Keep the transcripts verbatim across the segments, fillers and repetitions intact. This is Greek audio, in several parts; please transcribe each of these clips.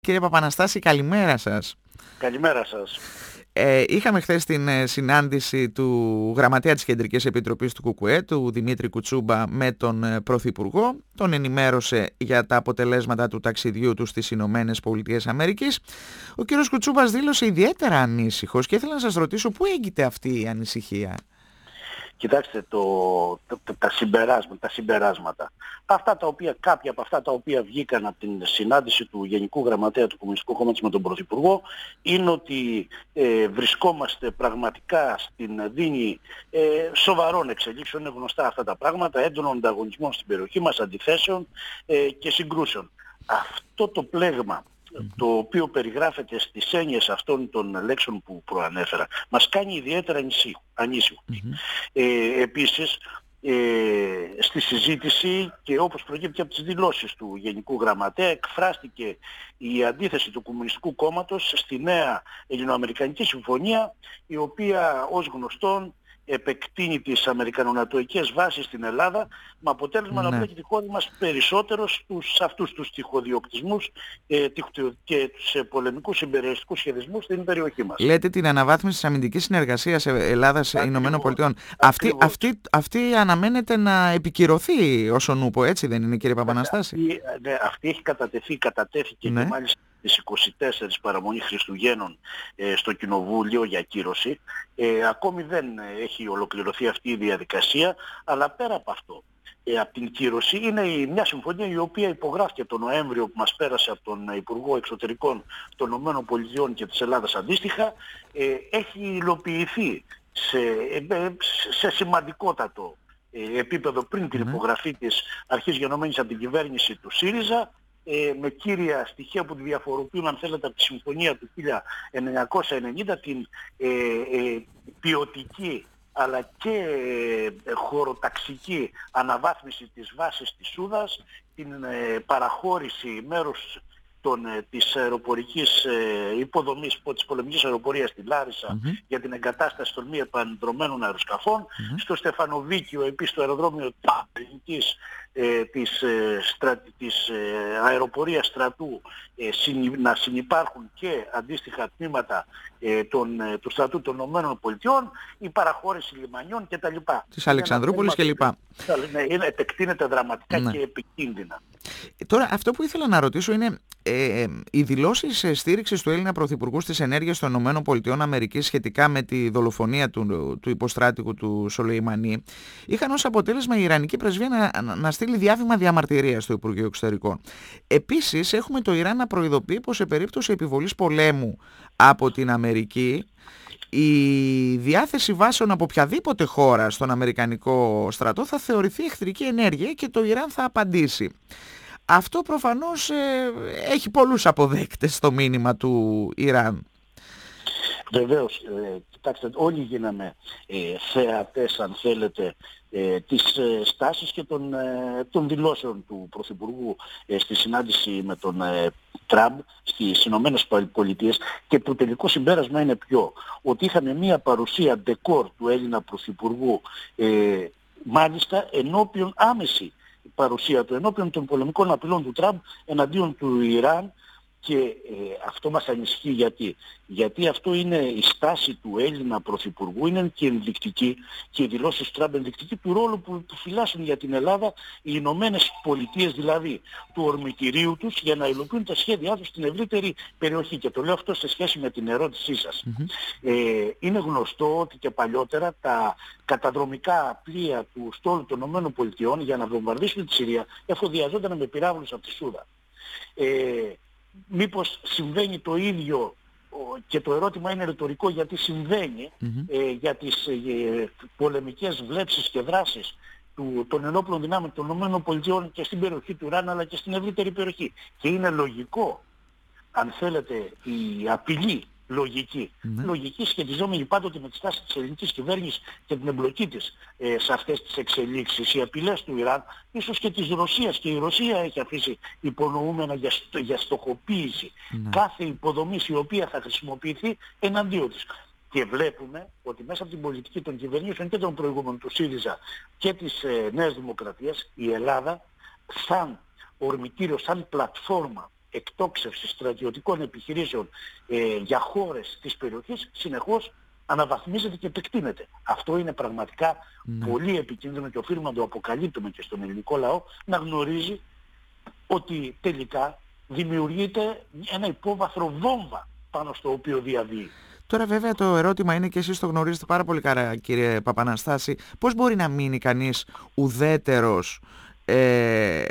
Κύριε Παπαναστάση, καλημέρα σας. Καλημέρα σας. Ε, είχαμε χθες την ε, συνάντηση του Γραμματέα της Κεντρικής Επιτροπής του ΚΚΕ, του Δημήτρη Κουτσούμπα, με τον ε, Πρωθυπουργό. Τον ενημέρωσε για τα αποτελέσματα του ταξιδιού του στις Ηνωμένες Πολιτείες Αμερικής. Ο κύριος Κουτσούμπας δήλωσε ιδιαίτερα ανήσυχος και ήθελα να σας ρωτήσω πού έγκυται αυτή η ανησυχία. Κοιτάξτε, το, το, το, τα, συμπεράσματα, τα συμπεράσματα. Αυτά τα οποία, κάποια από αυτά τα οποία βγήκαν από την συνάντηση του Γενικού Γραμματέα του Κομμουνιστικού Κόμματος με τον Πρωθυπουργό είναι ότι ε, βρισκόμαστε πραγματικά στην δίνη ε, σοβαρών εξελίξεων. Είναι γνωστά αυτά τα πράγματα, έντονων ανταγωνισμών στην περιοχή μας, αντιθέσεων ε, και συγκρούσεων. Αυτό το πλέγμα, το οποίο περιγράφεται στις έννοιες αυτών των λέξεων που προανέφερα, μας κάνει ιδιαίτερα ανήσυχους. Mm-hmm. Ε, επίσης, ε, στη συζήτηση και όπως προκύπτει από τις δηλώσεις του Γενικού Γραμματέα, εκφράστηκε η αντίθεση του Κομμουνιστικού Κόμματος στη νέα Ελληνοαμερικανική Συμφωνία, η οποία ως γνωστόν επεκτείνει τις αμερικανονατοικές βάσεις στην Ελλάδα, με αποτέλεσμα ναι. να βλέπει τη χώρα μας περισσότερο στους αυτούς τους τυχοδιοκτισμούς ε, και τους ε, πολεμικούς συμπεριοριστικούς σχεδισμούς στην περιοχή μας. Λέτε την αναβάθμιση της αμυντικής συνεργασίας Ελλάδας-Ηνωμένων Πολιτειών. Αυτή, αυτή, αυτή αναμένεται να επικυρωθεί όσον ούπο, έτσι δεν είναι, κύριε Παπαναστάση? Αυτή, ναι, αυτή έχει κατατεθεί, κατατέθηκε ναι. και μάλιστα στις είκοσι τέσσερις παραμονή Χριστουγέννων ε, στο Κοινοβούλιο για κύρωση. Ε, ακόμη δεν έχει ολοκληρωθεί αυτή η διαδικασία, αλλά πέρα από αυτό, ε, από την κύρωση είναι η, μια συμφωνία η οποία υπογράφηκε τον Νοέμβριο που μας πέρασε από τον Υπουργό Εξωτερικών των ΗΠΑ και της Ελλάδας αντίστοιχα, ε, έχει υλοποιηθεί σε, ε, σε σημαντικότατο ε, επίπεδο πριν την υπογραφή της αρχής γενομένης από την κυβέρνηση του ΣΥΡΙΖΑ, Ε, με κύρια στοιχεία που τη διαφοροποιούν, αν θέλετε, από τη Συμφωνία του χίλια εννιακόσια ενενήντα, την ε, ε, ποιοτική αλλά και ε, χωροταξική αναβάθμιση της βάσης της Σούδας, την ε, παραχώρηση μέρους των, ε, της αεροπορικής ε, υποδομής, της πολεμικής αεροπορίας στη Λάρισα mm-hmm. για την εγκατάσταση των μη επανδρομένων αεροσκαφών, mm-hmm. στο Στεφανοβίκιο επίσης το αεροδρόμιο της Ε, της, ε, στρα, της ε, αεροπορίας στρατού ε, συνυ, να συνυπάρχουν και αντίστοιχα τμήματα ε, των, ε, του στρατού των ΗΠΑ, η παραχώρηση λιμανιών κτλ. Της Αλεξανδρούπολης κλπ. Ναι, είναι, επεκτείνεται δραματικά ναι. και επικίνδυνα. Τώρα αυτό που ήθελα να ρωτήσω είναι ε, ε, οι δηλώσεις ε, στήριξης του Έλληνα Πρωθυπουργού στις ενέργειες των ΗΠΑ σχετικά με τη δολοφονία του, του υποστράτηγου του Σολεϊμανί είχαν ως αποτέλεσμα η Ιρανική πρεσβεία να, να, να στείλει διάβημα διαμαρτυρίας στο Υπουργείο Εξωτερικών. Επίσης έχουμε το Ιράν να προειδοποιεί πως σε περίπτωση επιβολής πολέμου από την Αμερική η διάθεση βάσεων από οποιαδήποτε χώρα στον Αμερικανικό στρατό θα θεωρηθεί εχθρική ενέργεια και το Ιράν θα απαντήσει. Αυτό προφανώς ε, έχει πολλούς αποδέκτες στο μήνυμα του Ιράν. Βεβαίως, ε, κοιτάξτε, όλοι γίναμε ε, θεατές, αν θέλετε, ε, της ε, στάσης και των, ε, των δηλώσεων του Πρωθυπουργού ε, στη συνάντηση με τον ε, Τραμπ στις Ηνωμένες Πολιτείες, και το τελικό συμπέρασμα είναι ποιο? Ότι είχαμε μία παρουσία ντεκόρ του Έλληνα Πρωθυπουργού, ε, μάλιστα ενώπιον άμεση παρουσία του, ενώπιον των πολεμικών απειλών του Τραμπ εναντίον του Ιράν. Και ε, αυτό μας ανησυχεί γιατί. Γιατί αυτό είναι η στάση του Έλληνα Πρωθυπουργού, είναι και ενδεικτική, και οι δηλώσεις του Τραμπ ενδεικτική του ρόλου που, που φυλάσσουν για την Ελλάδα οι Ηνωμένες Πολιτείες, δηλαδή του ορμητηρίου τους, για να υλοποιούν τα σχέδιά τους στην ευρύτερη περιοχή. Και το λέω αυτό σε σχέση με την ερώτησή σας. Mm-hmm. Ε, είναι γνωστό ότι και παλιότερα τα καταδρομικά πλοία του στόλου των ΗΠΑ για να βομβαρδίσουν τη Συρία εφοδιαζόταν με πυράβλους από τη Σούδα. Ε, Μήπως συμβαίνει το ίδιο, και το ερώτημα είναι ρητορικό, γιατί συμβαίνει mm-hmm. ε, για τις ε, πολεμικές βλέψεις και δράσεις του, των ενόπλων δυνάμεων των ΗΠΑ και στην περιοχή του Ιράν, αλλά και στην ευρύτερη περιοχή. Και είναι λογικό, αν θέλετε, η απειλή λογική. Mm-hmm. Λογική σχετιζόμενη πάντοτε με τη στάση της ελληνικής κυβέρνησης και την εμπλοκή της ε, σε αυτές τις εξελίξεις. Οι απειλές του Ιράν, ίσως και της Ρωσίας, και η Ρωσία έχει αφήσει υπονοούμενα για, στο, για στοχοποίηση mm-hmm. κάθε υποδομής η οποία θα χρησιμοποιηθεί εναντίον της. Και βλέπουμε ότι μέσα από την πολιτική των κυβερνήσεων και των προηγούμενων του ΣΥΡΙΖΑ και της ε, Νέας Δημοκρατίας, η Ελλάδα σαν ορμητήριο, σαν πλατφόρμα εκτόξευση στρατιωτικών επιχειρήσεων ε, για χώρες της περιοχής συνεχώς αναβαθμίζεται και επεκτείνεται. Αυτό είναι πραγματικά mm. πολύ επικίνδυνο και οφείλουμε να το αποκαλύπτουμε και στον ελληνικό λαό, να γνωρίζει ότι τελικά δημιουργείται ένα υπόβαθρο βόμβα πάνω στο οποίο διαβεί. Τώρα βέβαια το ερώτημα είναι, και εσείς το γνωρίζετε πάρα πολύ καλά κύριε Παπαναστάση, πώς μπορεί να μείνει κανείς ουδέτερος, ε,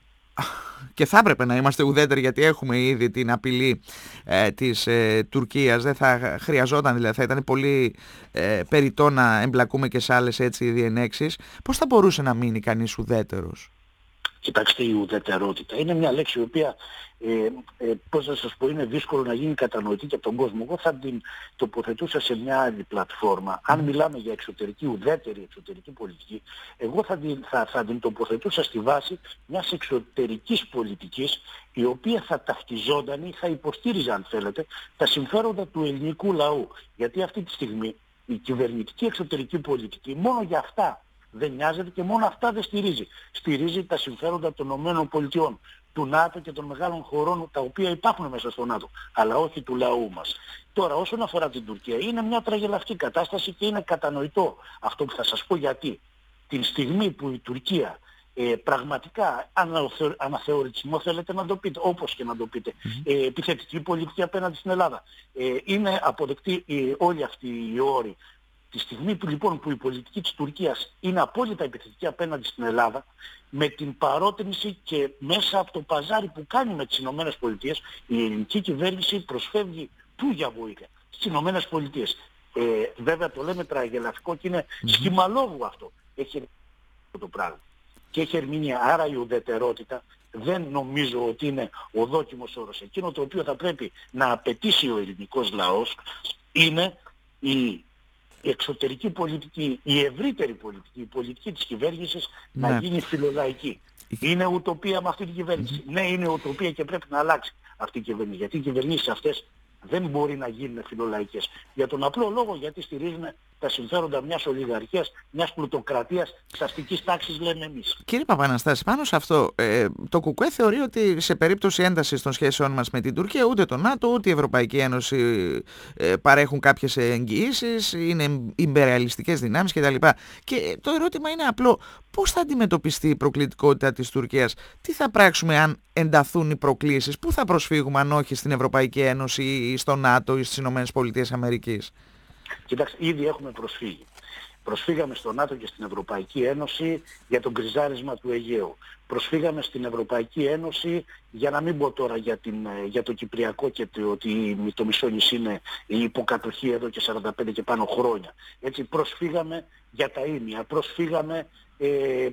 και θα έπρεπε να είμαστε ουδέτεροι γιατί έχουμε ήδη την απειλή ε, της ε, Τουρκίας, δεν θα χρειαζόταν, δηλαδή θα ήταν πολύ ε, περιττό να εμπλακούμε και σε άλλες έτσι διενέξεις. Πώς θα μπορούσε να μείνει κανείς ουδέτερος? Κοιτάξτε, η ουδετερότητα είναι μια λέξη η οποία, ε, ε, πώς να σας πω, είναι δύσκολο να γίνει κατανοητή και από τον κόσμο. Εγώ θα την τοποθετούσα σε μια άλλη πλατφόρμα. Αν μιλάμε για εξωτερική, ουδέτερη εξωτερική πολιτική, εγώ θα την, θα, θα την τοποθετούσα στη βάση μιας εξωτερικής πολιτικής, η οποία θα ταυτιζόταν ή θα υποστήριζε, αν θέλετε, τα συμφέροντα του ελληνικού λαού. Γιατί αυτή τη στιγμή η κυβερνητική εξωτερική πολιτική μόνο για αυτά δεν νοιάζεται και μόνο αυτά δεν στηρίζει. Στηρίζει τα συμφέροντα των ΗΠΑ, του ΝΑΤΟ και των μεγάλων χωρών τα οποία υπάρχουν μέσα στο ΝΑΤΟ, αλλά όχι του λαού μας. Τώρα, όσον αφορά την Τουρκία, είναι μια τραγελαφική κατάσταση και είναι κατανοητό αυτό που θα σας πω, γιατί την στιγμή που η Τουρκία ε, πραγματικά αναθε, αναθεωρητισμό θέλετε να το πείτε, όπως και να το πείτε, mm-hmm. ε, επιθετική πολιτική απέναντι στην Ελλάδα, ε, είναι αποδεκτή ε, όλοι αυτοί οι όροι. Τη στιγμή που λοιπόν που η πολιτική της Τουρκίας είναι απόλυτα επιθετική απέναντι στην Ελλάδα, με την παρότρινση και μέσα από το παζάρι που κάνει με τις Ηνωμένες Πολιτείες, η ελληνική κυβέρνηση προσφεύγει πού για βοήθεια? Στις Ηνωμένες Πολιτείες. Ε, βέβαια το λέμε τραγελαφικό και είναι mm-hmm. σχημαλόγου αυτό. Έχει αυτό το πράγμα. Και έχει ερμηνεία. Άρα η ουδετερότητα δεν νομίζω ότι είναι ο δόκιμος όρος. Εκείνο το οποίο θα πρέπει να απαιτήσει ο ελληνικός λαός είναι η η εξωτερική πολιτική, η ευρύτερη πολιτική, η πολιτική της κυβέρνησης ναι. να γίνει φιλολαϊκή. Είναι ουτοπία με αυτή την κυβέρνηση. Mm-hmm. Ναι, είναι ουτοπία και πρέπει να αλλάξει αυτή η κυβέρνηση. Γιατί οι κυβερνήσεις αυτές δεν μπορεί να γίνουν φιλολαϊκές. Για τον απλό λόγο γιατί στηρίζουν τα συμφέροντα μιας ολιγαρχίας, μιας πλουτοκρατίας της αστικής τάξης, λέμε εμείς. Κύριε Παπαναστάση, πάνω σε αυτό, ε, το ΚΚΕ θεωρεί ότι σε περίπτωση έντασης των σχέσεων μας με την Τουρκία, ούτε το ΝΑΤΟ ούτε η Ευρωπαϊκή Ένωση ε, παρέχουν κάποιες εγγυήσεις, είναι ιμπεριαλιστικές δυνάμεις κτλ. Και το ερώτημα είναι απλό. Πώς θα αντιμετωπιστεί η προκλητικότητα της Τουρκίας? Τι θα πράξουμε αν ενταθούν οι προκλήσεις? Πού θα προσφύγουμε αν όχι στην Ευρωπαϊκή Ένωση ή στο ΝΑΤΟ ή στις Ηνωμένες Πολιτείες Αμερικής? Κοιτάξτε, ήδη έχουμε προσφύγει. Προσφύγαμε στο ΝΑΤΟ και στην Ευρωπαϊκή Ένωση για τον κρυζάρισμα του Αιγαίου. Προσφύγαμε στην Ευρωπαϊκή Ένωση, για να μην πω τώρα για, την, για το Κυπριακό και το, ότι το μισό νησί είναι η υποκατοχή εδώ και σαράντα πέντε και πάνω χρόνια. Έτσι, προσφύγαμε για τα ίμια, προσφύγαμε ε,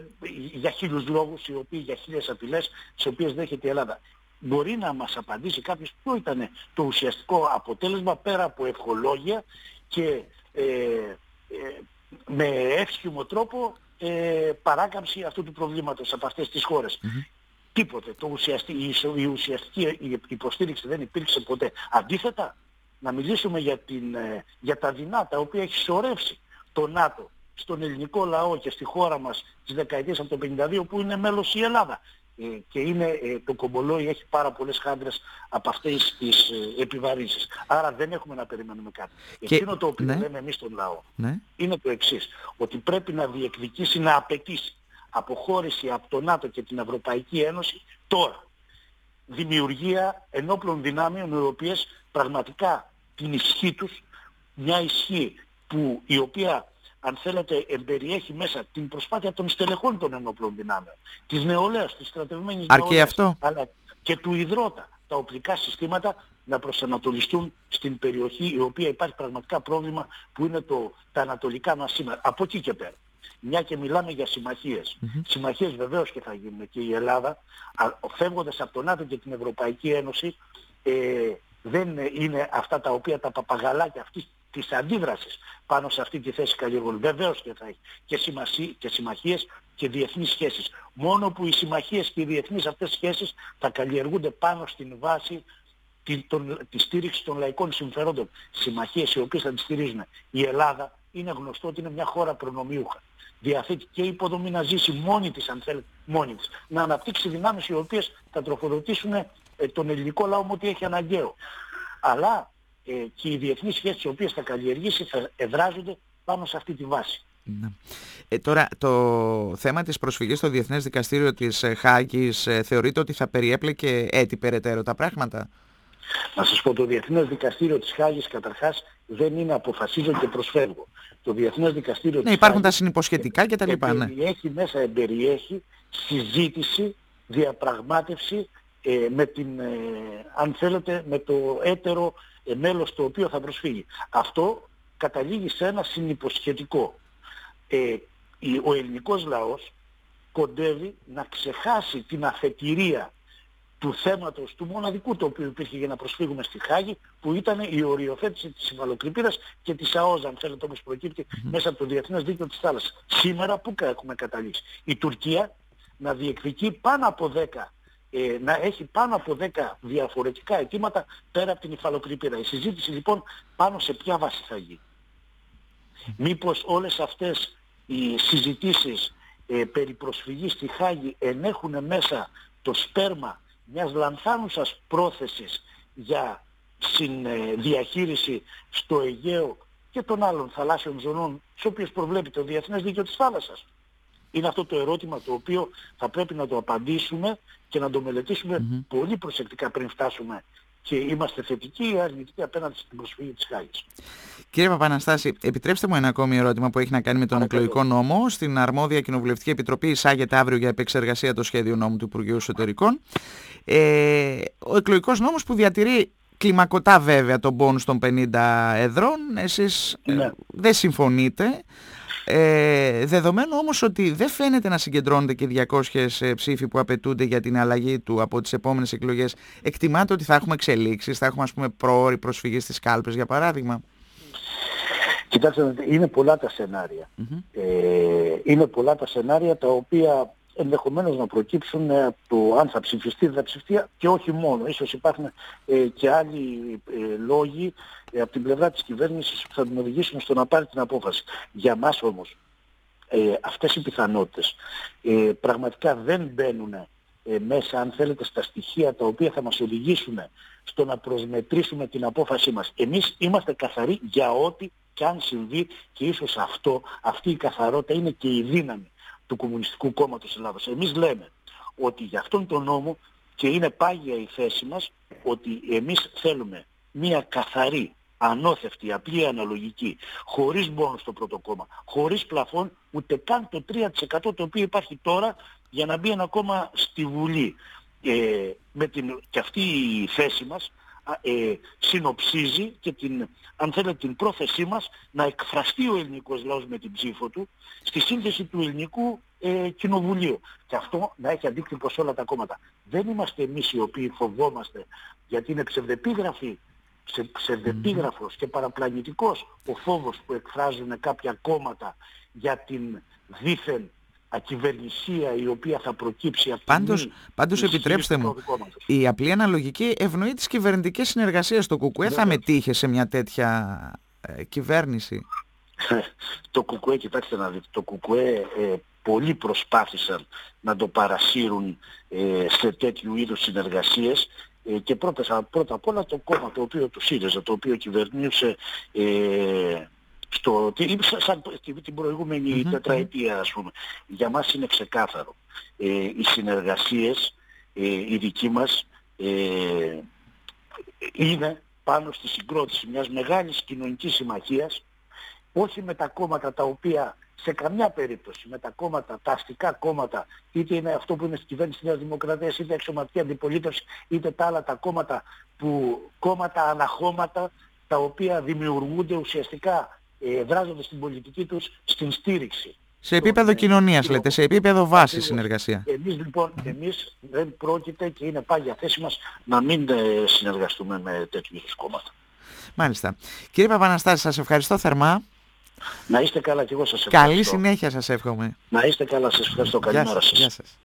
για χίλιους λόγους, οι οποίοι, για χίλιες απειλές, τις οποίες δέχεται η Ελλάδα. Μπορεί να μας απαντήσει κάποιος ποιο ήταν το ουσιαστικό αποτέλεσμα πέρα από ευχολόγια και ε, ε, με εύσχυμο τρόπο ε, παράκαμψη αυτού του προβλήματος από αυτές τις χώρες. Mm-hmm. Τίποτε. Το ουσιαστή, η, η ουσιαστική υποστήριξη δεν υπήρξε ποτέ. Αντίθετα, να μιλήσουμε για, την, ε, για τα δεινά τα οποία έχει σωρεύσει το ΝΑΤΟ στον ελληνικό λαό και στη χώρα μας τις δεκαετίες από το πενήντα δύο που είναι μέλος η Ελλάδα. Και είναι, το κομπολόι έχει πάρα πολλές χάντρες από αυτές τις επιβαρύνσεις. Άρα δεν έχουμε να περιμένουμε κάτι. Και εκείνο το οποίο ναι. λέμε εμείς στον λαό ναι. είναι το εξής. Ότι πρέπει να διεκδικήσει, να απαιτήσει αποχώρηση από το ΝΑΤΟ και την Ευρωπαϊκή Ένωση τώρα. Δημιουργία ενόπλων δυνάμεων, οι οποίες πραγματικά την ισχύ τους, μια ισχύ που, η οποία αν θέλετε εμπεριέχει μέσα την προσπάθεια των στελεχών των ενόπλων δυνάμεων, της νεολαίας, της στρατευμένης νεολαίας, αυτό. αλλά και του υδρότα, τα οπλικά συστήματα να προσανατολιστούν στην περιοχή η οποία υπάρχει πραγματικά πρόβλημα που είναι το, τα ανατολικά μας σήμερα. Από εκεί και πέρα. Μια και μιλάμε για συμμαχίες. Mm-hmm. Συμμαχίες βεβαίως και θα γίνουν και η Ελλάδα, φεύγοντας από το ΝΑΤΟ και την Ευρωπαϊκή Ένωση, ε, δεν είναι αυτά τα οποία τα παπαγαλάκια αυτής της αντίδρασης πάνω σε αυτή τη θέση καλλιεργούν. Βεβαίως και θα έχει και, συμμαχί, και συμμαχίες και διεθνείς σχέσεις. Μόνο που οι συμμαχίες και οι διεθνείς αυτές σχέσεις θα καλλιεργούνται πάνω στην βάση τη, τον, τη στήριξη των λαϊκών συμφερόντων. Συμμαχίες οι οποίες θα τις στηρίζουν. Η Ελλάδα είναι γνωστό ότι είναι μια χώρα προνομιούχα. Διαθέτει και υποδομή να ζήσει μόνη της, αν θέλετε, μόνη της. Να αναπτύξει δυνάμεις οι οποίες θα τροφοδοτήσουν ε, τον ελληνικό λαό με ό,τι έχει αναγκαίο. Αλλά ε, και οι διεθνείς σχέσεις οι οποίες θα καλλιεργήσει θα εδράζονται πάνω σε αυτή τη βάση. Ε, τώρα το θέμα της προσφυγής στο Διεθνές Δικαστήριο της Χάγης ε, θεωρείτε ότι θα περιέπλεκε έτσι περαιτέρω τα πράγματα? Να σας πω, το Διεθνές Δικαστήριο της Χάγης καταρχάς δεν είναι αποφασίζω και προσφεύγω. Το Διεθνές Δικαστήριο ναι, της υπάρχουν Χάγης τα συνυποσχετικά και τα λοιπά. Ναι. Περιέχει μέσα, εμπεριέχει συζήτηση, διαπραγμάτευση ε, με την, ε, αν θέλετε, με το έτερο ε, μέλος το οποίο θα προσφύγει. Αυτό καταλήγει σε ένα συνυποσχετικό. Ε, ο ελληνικός λαός κοντεύει να ξεχάσει την αφετηρία του θέματος του μοναδικού το οποίο υπήρχε για να προσφύγουμε στη Χάγη, που ήταν η οριοθέτηση της υφαλοκρηπίδας και της ΑΟΖ, αν θέλετε, όπως προκύπτει mm-hmm. μέσα από το Διεθνές Δίκαιο της Θάλασσας. Σήμερα που έχουμε καταλήξει? Η Τουρκία να διεκδικεί πάνω από δέκα, ε, να έχει πάνω από δέκα διαφορετικά αιτήματα πέρα από την υφαλοκρηπίδα. Η συζήτηση λοιπόν πάνω σε ποια βάση θα γίνει? Μήπως όλες αυτές οι συζητήσεις ε, περί προσφυγής στη Χάγη ενέχουν μέσα το σπέρμα μιας λανθάνουσας πρόθεσης για συνδιαχείριση στο Αιγαίο και των άλλων θαλάσσιων ζωνών, τις οποίες προβλέπει το Διεθνές Δίκαιο της Θάλασσας? Είναι αυτό το ερώτημα το οποίο θα πρέπει να το απαντήσουμε και να το μελετήσουμε mm-hmm. πολύ προσεκτικά πριν φτάσουμε και είμαστε θετικοί ή αρνητικοί απέναντι στην προσφυγή της Χάγης. Κύριε Παπαναστάση, επιτρέψτε μου ένα ακόμη ερώτημα που έχει να κάνει με τον Παρακαλώ. εκλογικό νόμο. Στην αρμόδια Κοινοβουλευτική Επιτροπή εισάγεται αύριο για επεξεργασία το σχέδιο νόμου του Υπουργείου Εσωτερικών. Ε, ο εκλογικός νόμος που διατηρεί κλιμακωτά βέβαια τον πόνους των πενήντα εδρών, εσείς ναι. ε, δεν συμφωνείτε. Ε, δεδομένου όμως ότι δεν φαίνεται να συγκεντρώνονται και διακόσιες ψήφοι που απαιτούνται για την αλλαγή του από τις επόμενες εκλογές, εκτιμάτε ότι θα έχουμε εξελίξεις, θα έχουμε ας πούμε πρόωρη προσφυγή στις κάλπες για παράδειγμα? Κοιτάξτε, είναι πολλά τα σενάρια. Mm-hmm. Ε, είναι πολλά τα σενάρια τα οποία ενδεχομένως να προκύψουν από το αν θα ψηφιστεί δεν θα ψηφιστεί και όχι μόνο. Ίσως υπάρχουν ε, και άλλοι ε, λόγοι ε, από την πλευρά της κυβέρνησης που θα την οδηγήσουν στο να πάρει την απόφαση. Για μας όμως ε, αυτές οι πιθανότητες ε, πραγματικά δεν μπαίνουν ε, μέσα, αν θέλετε, στα στοιχεία τα οποία θα μας οδηγήσουν στο να προσμετρήσουμε την απόφασή μας. Εμείς είμαστε καθαροί για ό,τι και αν συμβεί, και ίσως αυτό, αυτή η καθαρότητα είναι και η δύναμη του Κομμουνιστικού Κόμματος Ελλάδος. Εμείς λέμε ότι για αυτόν τον νόμο, και είναι πάγια η θέση μας, ότι εμείς θέλουμε μια καθαρή, ανώθευτη, απλή αναλογική, χωρίς μόνο στο πρώτο κόμμα, χωρίς πλαφόν, ούτε καν το τρία τοις εκατό το οποίο υπάρχει τώρα για να μπει ένα κόμμα στη Βουλή. Ε, με την, και αυτή η θέση μας ε, συνοψίζει και την, αν θέλετε, την πρόθεσή μας να εκφραστεί ο ελληνικός λαός με την ψήφο του στη σύνθεση του ελληνικού ε, κοινοβουλίου. Και αυτό να έχει αντίκτυπο σε όλα τα κόμματα. Δεν είμαστε εμείς οι οποίοι φοβόμαστε, γιατί είναι ψευδεπίγραφοι, ψε, ψευδεπίγραφος και παραπλανητικός ο φόβος που εκφράζουν κάποια κόμματα για την δήθεν ακυβερνησία η οποία θα προκύψει από πάντως, πάντως επιτρέψτε μου, η απλή αναλογική ευνοεί τις κυβερνητικές συνεργασίες. Το ΚΚΕ θα μετήχε σε μια τέτοια ε, κυβέρνηση? Το ΚΚΕ, κοιτάξτε να δείτε, το ΚΚΕ ε, πολλοί προσπάθησαν να το παρασύρουν ε, σε τέτοιου είδους συνεργασίες ε, και πρώτα, πρώτα απ' όλα το κόμμα το οποίο του ΣΥΡΙΖΑ, το οποίο κυβερνούσε ε, στο, σαν την προηγούμενη mm-hmm. τετραετία, ας πούμε. Για μας είναι ξεκάθαρο. Ε, οι συνεργασίες, ε, οι δικοί μας, ε, είναι πάνω στη συγκρότηση μιας μεγάλης κοινωνικής συμμαχίας, όχι με τα κόμματα τα οποία σε καμιά περίπτωση, με τα κόμματα, τα αστικά κόμματα, είτε είναι αυτό που είναι στη κυβέρνηση της Νέας Δημοκρατίας, είτε αξιωματική αντιπολίτευση, είτε τα άλλα τα κόμματα, που, κόμματα αναχώματα, τα οποία δημιουργούνται ουσιαστικά, Ε, δράζονται στην πολιτική τους στην στήριξη. Σε επίπεδο κοινωνίας ε, λέτε, σε επίπεδο βάσης συνεργασία. Εμείς λοιπόν, εμείς δεν πρόκειται και είναι πάγια θέση μας να μην ε, συνεργαστούμε με τέτοιου είδους κόμματα. Μάλιστα. Κύριε Παπαναστάση, σας ευχαριστώ θερμά. Να είστε καλά και εγώ σας ευχαριστώ. Καλή συνέχεια σας εύχομαι. Να είστε καλά, σας ευχαριστώ. Καλημέρα σας. Γεια σας.